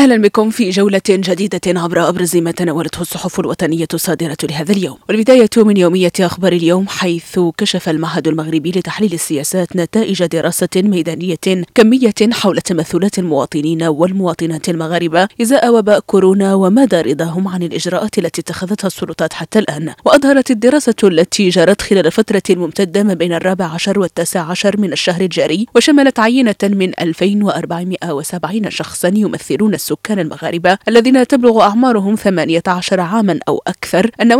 أهلا بكم في جولة جديدة عبر أبرز ما تناولته الصحف الوطنية الصادرة لهذا اليوم. والبداية من يومية أخبار اليوم، حيث كشف المعهد المغربي لتحليل السياسات نتائج دراسة ميدانية كمية حول تمثلات المواطنين والمواطنات المغاربة إزاء وباء كورونا ومدى رضاهم عن الإجراءات التي اتخذتها السلطات حتى الآن. وأظهرت الدراسة التي جرت خلال فترة ممتدة ما بين 14 و19 من الشهر الجاري، وشملت عينة من 2470 شخصا يمثلون السكان المغاربة الذين تبلغ أعمارهم 18 عاما أو أكثر، أن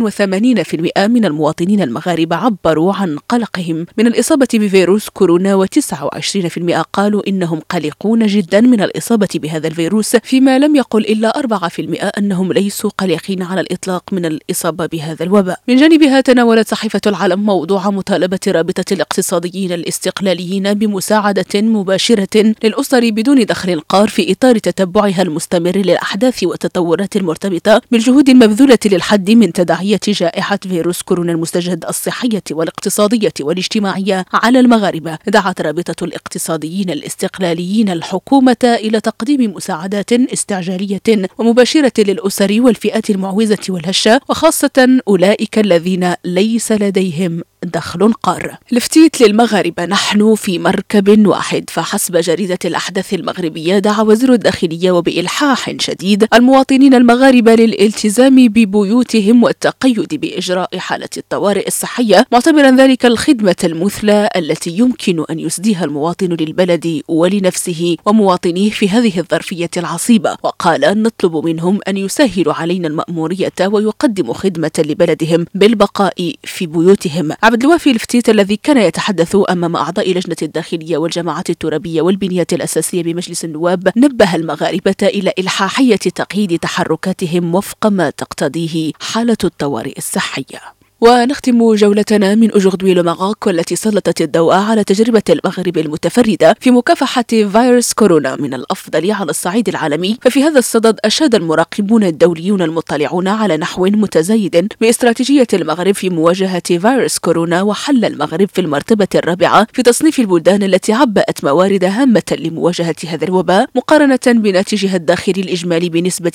81% من المواطنين المغاربة عبروا عن قلقهم من الإصابة بفيروس كورونا، و29% قالوا إنهم قلقون جدا من الإصابة بهذا الفيروس، فيما لم يقل إلا 4% أنهم ليسوا قلقين على الإطلاق من الإصابة بهذا الوباء. من جانبها تناولت صحيفة العالم موضوع مطالبة رابطة الاقتصاديين الاستقلاليين بمساعدة مباشرة للأسر بدون دخل قار في إطار تتبعها المستمر للأحداث والتطورات المرتبطة بالجهود المبذولة للحد من تداعية جائحة فيروس كورونا المستجد الصحية والاقتصادية والاجتماعية على المغاربة. دعت رابطة الاقتصاديين الاستقلاليين الحكومة إلى تقديم مساعدات استعجالية ومباشرة للأسر والفئات المعوزة والهشة، وخاصة أولئك الذين ليس لديهم دخل قار. لفتيت للمغاربة، نحن في مركب واحد. فحسب جريدة الأحداث المغربية، دعا وزير الداخلية وبإلحاح شديد المواطنين المغاربة للالتزام ببيوتهم والتقيد بإجراء حالة الطوارئ الصحية، معتبرا ذلك الخدمة المثلى التي يمكن أن يسديها المواطن للبلد ولنفسه ومواطنيه في هذه الظرفية العصيبة. وقال: نطلب منهم أن يسهلوا علينا المأمورية ويقدموا خدمة لبلدهم بالبقاء في بيوتهم. عبد الوافي الفتيت الذي كان يتحدث أمام أعضاء لجنة الداخلية والجماعات الترابية والبنيات الأساسية بمجلس النواب، نبه المغاربة إلى إلحاحية تقييد تحركاتهم وفق ما تقتضيه حالة الطوارئ الصحية. ونختم جولتنا من أوجوردي لو ماروك، والتي سلطت الضوء على تجربة المغرب المتفردة في مكافحة فيروس كورونا من الأفضل على الصعيد العالمي. ففي هذا الصدد أشاد المراقبون الدوليون المطلعون على نحو متزايد باستراتيجية المغرب في مواجهة فيروس كورونا، وحل المغرب في المرتبة الرابعة في تصنيف البلدان التي عبأت موارد هامة لمواجهة هذا الوباء، مقارنة بناتجها الداخلي الإجمالي بنسبة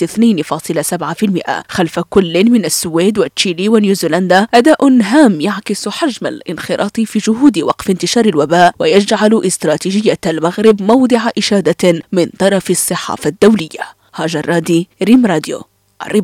2.7%، خلف كل من السويد وتشيلي ونيوزيلندا. أداء هام يعكس حجم الانخراط في جهود وقف انتشار الوباء، ويجعل استراتيجية المغرب موضع إشادة من طرف الصحافة الدولية. هاجر رادي، ريم راديو.